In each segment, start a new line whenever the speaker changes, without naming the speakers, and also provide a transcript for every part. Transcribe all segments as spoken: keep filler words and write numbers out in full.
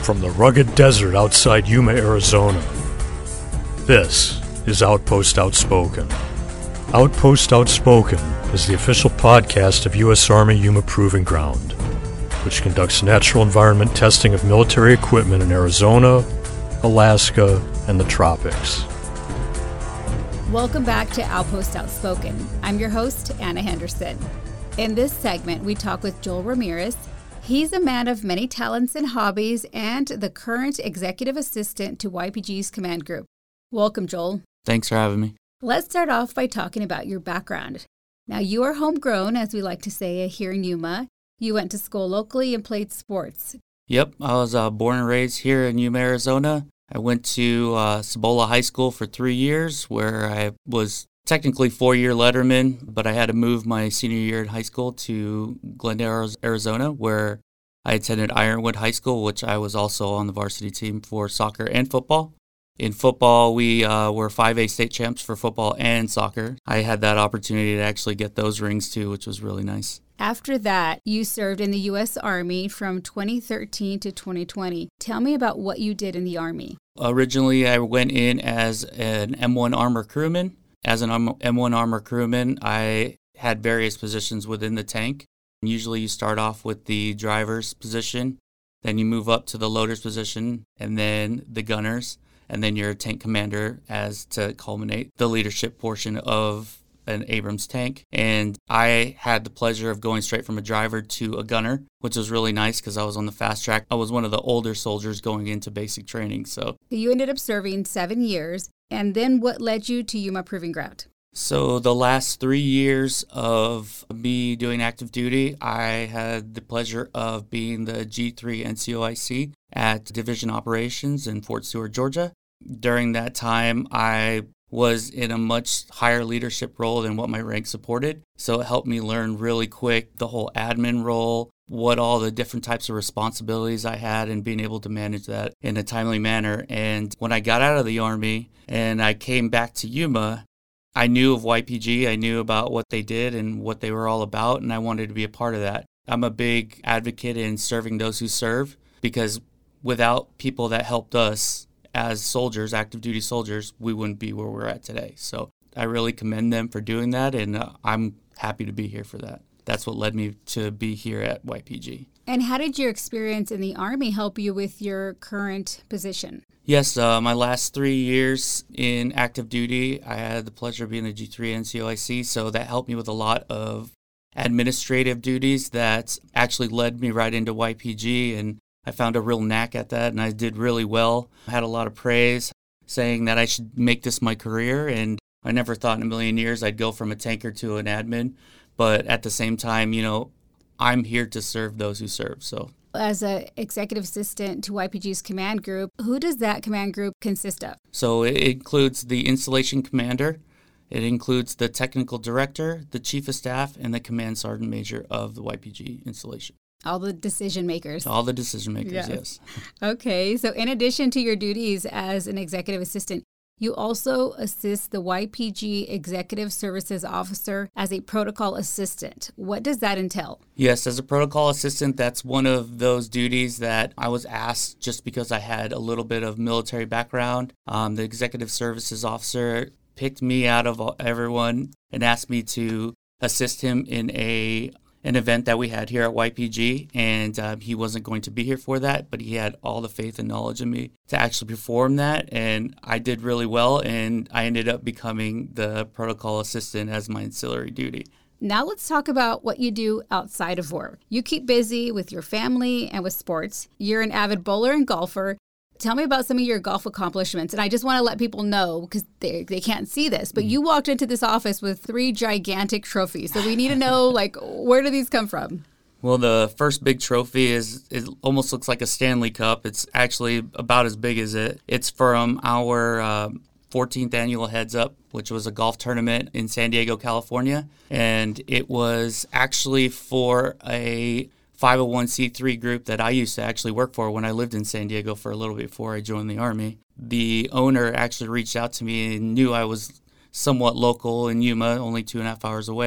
from the rugged desert outside Yuma, Arizona. This is Outpost Outspoken. Outpost Outspoken is the official podcast of U S Army Yuma Proving Ground, which conducts natural environment testing of military equipment in Arizona, Alaska, and the tropics.
Welcome back to Outpost Outspoken. I'm your host, Anna Henderson. In this segment, we talk with Joel Ramirez. He's a man of many talents and hobbies and the current executive assistant to Y P G's command group. Welcome, Joel.
Thanks for having me.
Let's start off by talking about your background. Now, you are homegrown, as we like to say here in Yuma. You went to school locally and played sports.
Yep, I was uh, born and raised here in Yuma, Arizona. I went to uh, Cibola High School for three years, where I was technically four-year letterman, but I had to move my senior year in high school to Glendale, Arizona, where I attended Ironwood High School, which I was also on the varsity team for soccer and football. In football, we uh, were five A state champs for football and soccer. I had that opportunity to actually get those rings too, which was really nice.
After that, you served in the U S Army from twenty thirteen to twenty twenty. Tell me about what you did in the Army.
Originally, I went in as an M one Armor Crewman. As an M one Armor Crewman, I had various positions within the tank. Usually you start off with the driver's position, then you move up to the loader's position, and then the gunner's, and then you're a tank commander as to culminate the leadership portion of an Abrams tank. And I had the pleasure of going straight from a driver to a gunner, which was really nice because I was on the fast track. I was one of the older soldiers going into basic training. So
you ended up serving seven years. And then what led you to Yuma Proving Ground?
So the last three years of me doing active duty, I had the pleasure of being the G three N C O I C at Division Operations in Fort Stewart, Georgia. During that time, I was in a much higher leadership role than what my rank supported. So it helped me learn really quick the whole admin role, what all the different types of responsibilities I had, and being able to manage that in a timely manner. And when I got out of the Army and I came back to Yuma, I knew of Y P G. I knew about what they did and what they were all about, and I wanted to be a part of that. I'm a big advocate in serving those who serve, because without people that helped us as soldiers, active duty soldiers, we wouldn't be where we're at today. So I really commend them for doing that, and uh, I'm happy to be here for that. That's what led me to be here at Y P G.
And how did your experience in the Army help you with your current position?
Yes, uh, my last three years in active duty, I had the pleasure of being a G three N C O I C, so that helped me with a lot of administrative duties that actually led me right into Y P G, and I found a real knack at that, and I did really well. I had a lot of praise saying that I should make this my career, and I never thought in a million years I'd go from a tanker to an admin, but at the same time, you know, I'm here to serve those who serve, so.
As an executive assistant to Y P G's command group, who does that command group consist of?
So it includes the installation commander, it includes the technical director, the chief of staff, and the command sergeant major of the Y P G installation.
All the decision makers.
All the decision makers,
yes.
yes.
Okay, so in addition to your duties as an executive assistant, you also assist the Y P G Executive Services Officer as a protocol assistant. What does that entail?
Yes, as a protocol assistant, that's one of those duties that I was asked just because I had a little bit of military background. Um, the Executive Services Officer picked me out of everyone and asked me to assist him in a an event that we had here at Y P G, and um, he wasn't going to be here for that, but he had all the faith and knowledge in me to actually perform that, and I did really well, and I ended up becoming the protocol assistant as my ancillary duty.
Now let's talk about what you do outside of work. You keep busy with your family and with sports. You're an avid bowler and golfer. Tell me about some of your golf accomplishments. And I just want to let people know, because they, they can't see this, but you walked into this office with three gigantic trophies. So we need to know, like, where do these come from?
Well, the first big trophy is it almost looks like a Stanley Cup. It's actually about as big as it. It's from our uh, fourteenth annual Heads Up, which was a golf tournament in San Diego, California. And it was actually for a five oh one c three group that I used to actually work for when I lived in San Diego for a little bit before I joined the Army. The owner actually reached out to me and knew I was somewhat local in Yuma, only two and a half hours away,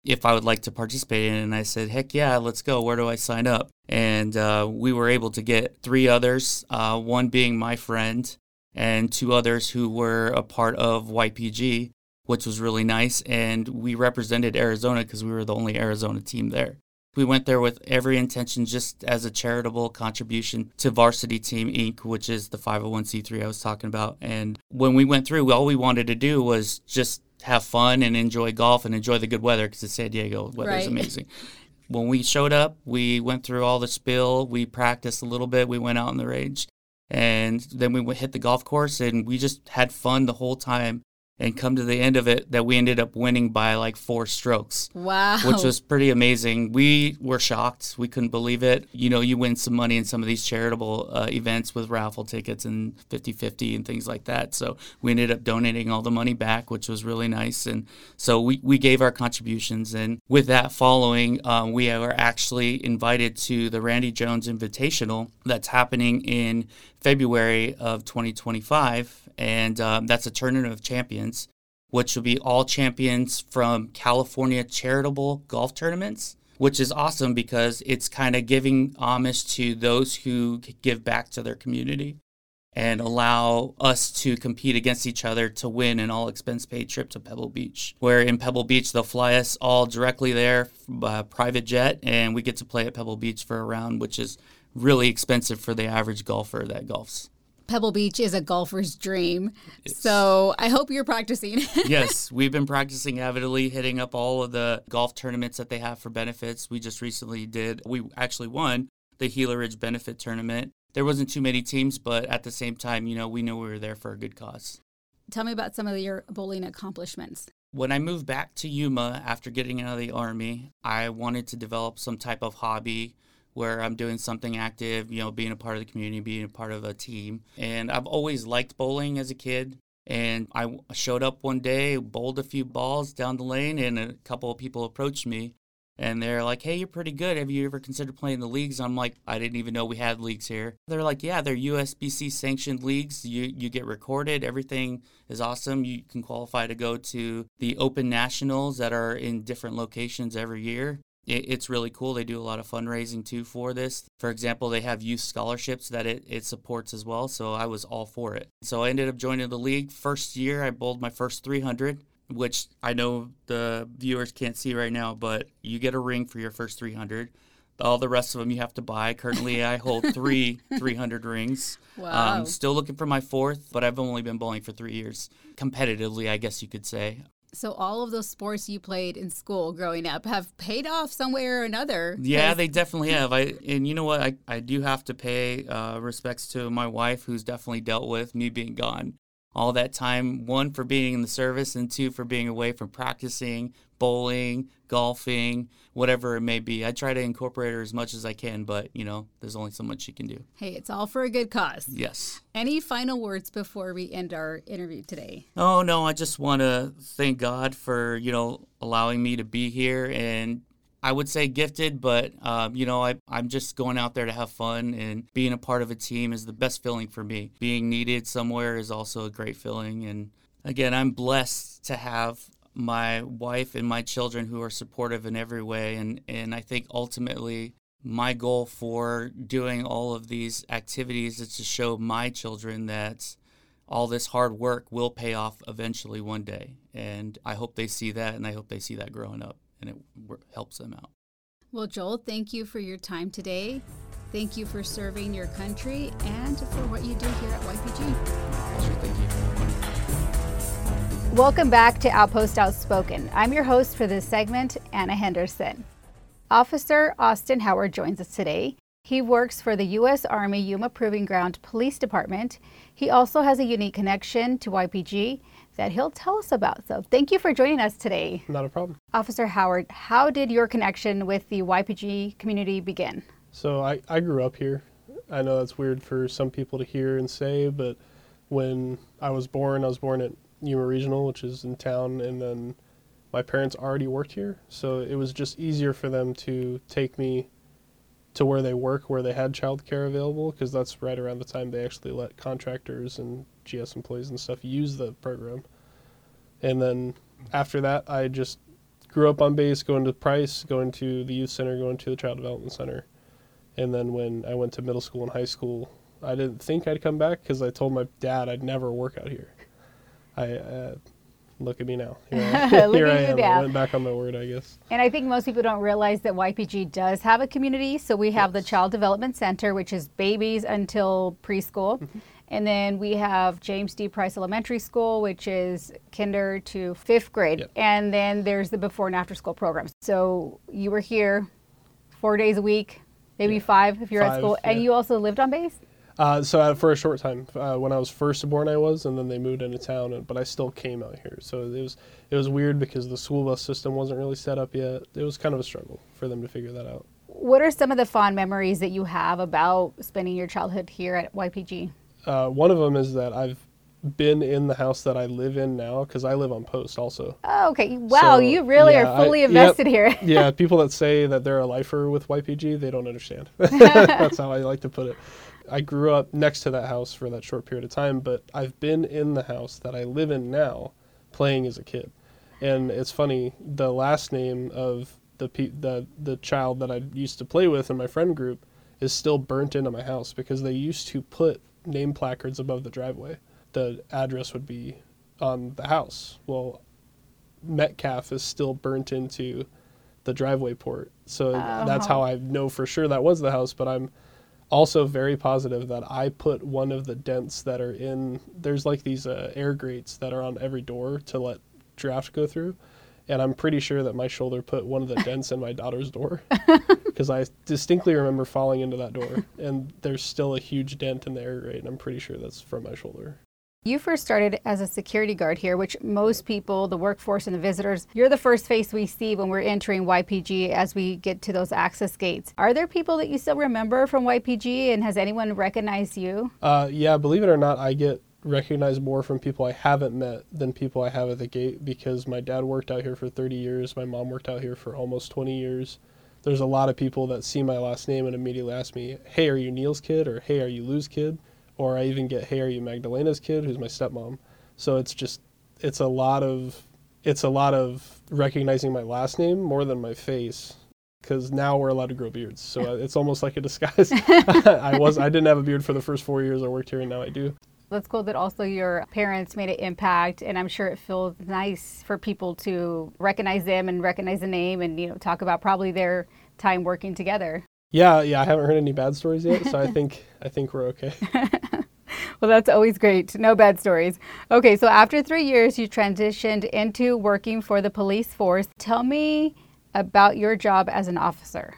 if I would like to participate in it. And I said, heck yeah, let's go. Where do I sign up? And uh, we were able to get three others, uh, one being my friend and two others who were a part of Y P G, which was really nice. And we represented Arizona because we were the only Arizona team there. We went there with every intention just as a charitable contribution to Varsity Team Incorporated, which is the five oh one c three I was talking about. And when we went through, all we wanted to do was just have fun and enjoy golf and enjoy the good weather because it's San Diego. The weather is
right.
amazing. When we showed up, we went through all the spiel. We practiced a little bit. We went out on the range. And then we went, hit the golf course, and we just had fun the whole time. And come to the end of it that we ended up winning by like four strokes.
Wow.
Which was pretty amazing. We were shocked. We couldn't believe it. You know, you win some money in some of these charitable uh, events with raffle tickets and fifty-fifty and things like that. So we ended up donating all the money back, which was really nice. And so we, we gave our contributions. And with that following, um, we were actually invited to the Randy Jones Invitational that's happening in February of twenty twenty-five. And um, that's a tournament of champions, which will be all champions from California charitable golf tournaments, which is awesome because it's kind of giving homage to those who give back to their community and allow us to compete against each other to win an all-expense-paid trip to Pebble Beach, where in Pebble Beach, they'll fly us all directly there by a private jet, and we get to play at Pebble Beach for a round, which is really expensive for the average golfer that golfs.
Pebble Beach is a golfer's dream.
It's,
so I hope you're practicing.
Yes, we've been practicing avidly, hitting up all of the golf tournaments that they have for benefits. We just recently did, we actually won the Gila Ridge Benefit Tournament. There wasn't too many teams, but at the same time, you know, we knew we were there for a good cause.
Tell me about some of your bowling accomplishments.
When I moved back to Yuma after getting out of the Army, I wanted to develop some type of hobby where I'm doing something active, you know, being a part of the community, being a part of a team. And I've always liked bowling as a kid. And I showed up one day, bowled a few balls down the lane, and a couple of people approached me. And they're like, hey, you're pretty good. Have you ever considered playing the leagues? I'm like, I didn't even know we had leagues here. They're like, yeah, they're U S B C-sanctioned leagues. You you get recorded. Everything is awesome. You can qualify to go to the Open Nationals that are in different locations every year. It's really cool. They do a lot of fundraising, too, for this. For example, they have youth scholarships that it, it supports as well, so I was all for it. So I ended up joining the league. First year, I bowled my first three hundred, which I know the viewers can't see right now, but you get a ring for your first three hundred. All the rest of them you have to buy. Currently, I hold three three hundred rings.
Wow.
Um, still looking for my fourth, but I've only been bowling for three years. Competitively, I guess you could say.
So all of those sports you played in school growing up have paid off some way or another.
Yeah, they definitely have. I And you know what? I, I do have to pay uh, respects to my wife, who's definitely dealt with me being gone all that time. One, for being in the service, and two, for being away from practicing, bowling, golfing, whatever it may be. I try to incorporate her as much as I can, but, you know, there's only so much she can do.
Hey, it's all for a good cause.
Yes.
Any final words before we end our interview today?
Oh, no, I just want to thank God for, you know, allowing me to be here. And I would say gifted, but, um, you know, I, I'm just going out there to have fun, and being a part of a team is the best feeling for me. Being needed somewhere is also a great feeling. And again, I'm blessed to have my wife and my children who are supportive in every way. And, and I think ultimately my goal for doing all of these activities is to show my children that all this hard work will pay off eventually one day. And I hope they see that, and I hope they see that growing up, and it helps them out.
Well, Joel, thank you for your time today. Thank you for serving your country and for what you do here at Y P G.
Pleasure, thank you.
Welcome back to Outpost Outspoken. I'm your host for this segment, Anna Henderson. Officer Austin Howard joins us today. He works for the U S Army Yuma Proving Ground Police Department. He also has a unique connection to Y P G that he'll tell us about. So thank you for joining us today.
Not a problem.
Officer Howard, how did your connection with the Y P G community begin?
So I, I grew up here. I know that's weird for some people to hear and say, but when I was born, I was born at Yuma Regional, which is in town, and then my parents already worked here. So it was just easier for them to take me to where they work, where they had childcare available, because that's right around the time they actually let contractors and G S employees and stuff use the program. And then after that, I just grew up on base, going to Price, going to the youth center, going to the child development center. And then when I went to middle school and high school, I didn't think I'd come back because I told my dad I'd never work out here. I uh, look at me now. Here I, here I am. I went back on my word, I guess.
And I think most people don't realize that Y P G does have a community. So we have yes. the Child Development Center, which is babies until preschool. Mm-hmm. And then we have James D. Price Elementary School, which is kinder to fifth grade. Yep. And then there's the before and after school programs. So you were here four days a week, maybe yeah. five if you're five, at school. Yeah. And you also lived on base?
Uh, so uh, for a short time, uh, when I was first born, I was, and then they moved into town, and, but I still came out here. So it was it was weird because the school bus system wasn't really set up yet. It was kind of a struggle for them to figure that out.
What are some of the fond memories that you have about spending your childhood here at Y P G?
Uh, one of them is that I've been in the house that I live in now because I live on post also.
Oh, okay. Wow, so, you really yeah, are fully I, invested
yep,
here.
Yeah, people that say that they're a lifer with Y P G, they don't understand. That's how I like to put it. I grew up next to that house for that short period of time, but I've been in the house that I live in now playing as a kid. And it's funny, the last name of the pe- the the child that I used to play with in my friend group is still burnt into my house because they used to put name placards above the driveway. The address would be on the house. Well, Metcalf is still burnt into the driveway port. So oh. that's how I know for sure that was the house, but I'm also very positive that I put one of the dents that are in, there's like these uh, air grates that are on every door to let draft go through. And I'm pretty sure that my shoulder put one of the dents in my daughter's door because I distinctly remember falling into that door and there's still a huge dent in the air grate and I'm pretty sure that's from my shoulder.
You first started as a security guard here, which most people, the workforce and the visitors, you're the first face we see when we're entering Y P G as we get to those access gates. Are there people that you still remember from Y P G and has anyone recognized you?
Uh, yeah, believe it or not, I get recognized more from people I haven't met than people I have at the gate because my dad worked out here for thirty years. My mom worked out here for almost twenty years. There's a lot of people that see my last name and immediately ask me, hey, are you Neil's kid? Or hey, are you Lou's kid? Or I even get, hey, are you Magdalena's kid? Who's my stepmom. So it's just, it's a lot of, it's a lot of recognizing my last name more than my face. Because now we're allowed to grow beards. So it's almost like a disguise. I was, I didn't have a beard for the first four years I worked here and now I do.
That's cool that also your parents made an impact, and I'm sure it feels nice for people to recognize them and recognize the name and, you know, talk about probably their time working together.
Yeah, yeah, I haven't heard any bad stories yet, so I think I think we're okay.
Well, that's always great. No bad stories. Okay, so after three years, you transitioned into working for the police force. Tell me about your job as an officer.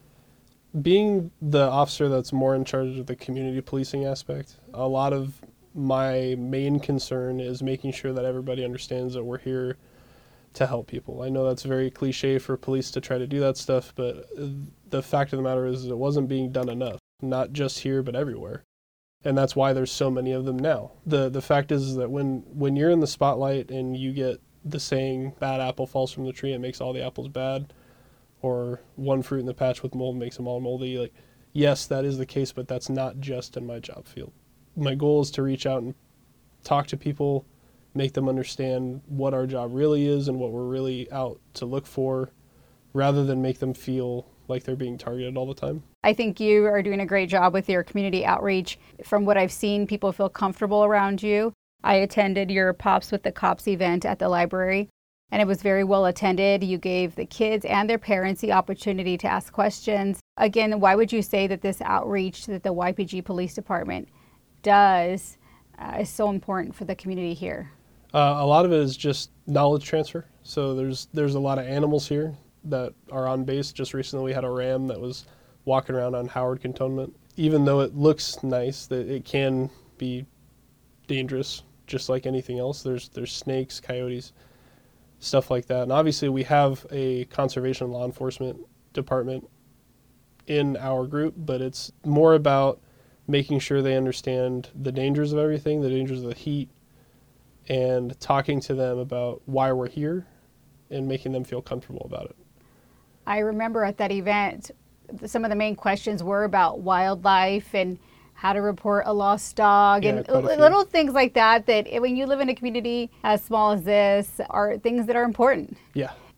Being the officer that's more in charge of the community policing aspect, a lot of my main concern is making sure that everybody understands that we're here to help people. I know that's very cliche for police to try to do that stuff, but the fact of the matter is it wasn't being done enough, not just here, but everywhere. And that's why there's so many of them now. The the fact is that when, when you're in the spotlight and you get the saying, bad apple falls from the tree, it makes all the apples bad, or one fruit in the patch with mold makes them all moldy, like, yes, that is the case, but that's not just in my job field. My goal is to reach out and talk to people, make them understand what our job really is and what we're really out to look for, rather than make them feel like they're being targeted all the time.
I think you are doing a great job with your community outreach. From what I've seen, people feel comfortable around you. I attended your Pops with the Cops event at the library, and it was very well attended. You gave the kids and their parents the opportunity to ask questions. Again, why would you say that this outreach that the Y P G Police Department does uh, is so important for the community here?
Uh, a lot of it is just knowledge transfer. So there's there's a lot of animals here that are on base. Just recently we had a ram that was walking around on Howard Cantonment. Even though it looks nice, that it can be dangerous, just like anything else. There's there's snakes, coyotes, stuff like that. And obviously we have a conservation law enforcement department in our group, but it's more about making sure they understand the dangers of everything, the dangers of the heat, and talking to them about why we're here and making them feel comfortable about it.
I remember at that event, some of the main questions were about wildlife and how to report a lost dog, yeah, and little things like that, that when you live in a community as small as this are things that are important.
Yeah.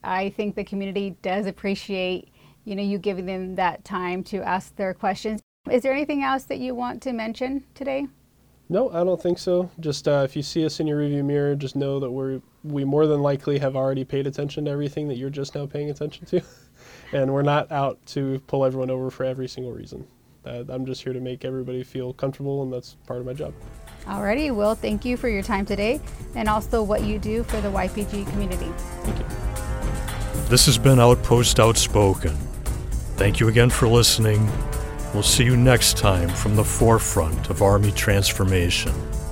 I think the community does appreciate, you know, you giving them that time to ask their questions. Is there anything else that you want to mention today?
No, I don't think so. Just uh, if you see us in your rearview mirror, just know that we're we more than likely have already paid attention to everything that you're just now paying attention to. And we're not out to pull everyone over for every single reason. Uh, I'm just here to make everybody feel comfortable, and that's part of my job.
Alrighty, Will, thank you for your time today and also what you do for the Y P G community.
Thank you.
This has been Outpost Outspoken. Thank you again for listening. We'll see you next time from the forefront of Army transformation.